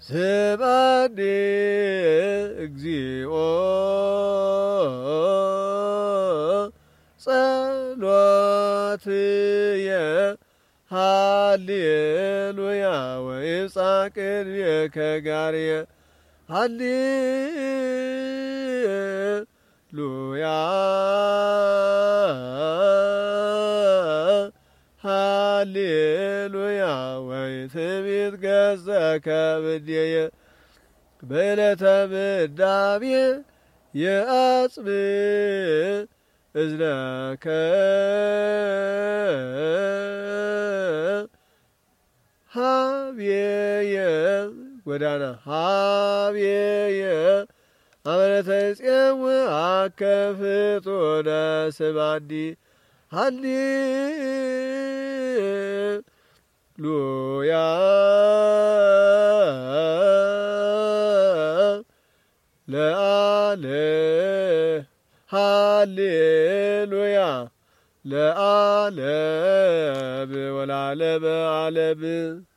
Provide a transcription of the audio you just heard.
ስብሐት እግዚኦ ጸሎትየ ሃሌሉያ ወይብጽሕ ቅድሜከ ጋርየ ሃሌሉያ ሃሌሉያ ወይትቤት ገጸከ ብድየ በዕለተ ምዳቤ የአጽብ እዝነከ ሀብየ ጎዳና ሀብየ አመነተ ጽየው አከፍቶነ ስባዲ ሃሌሉያ ለአለ ሃሌሉያ ለዓለም ወለዓለመ ዓለም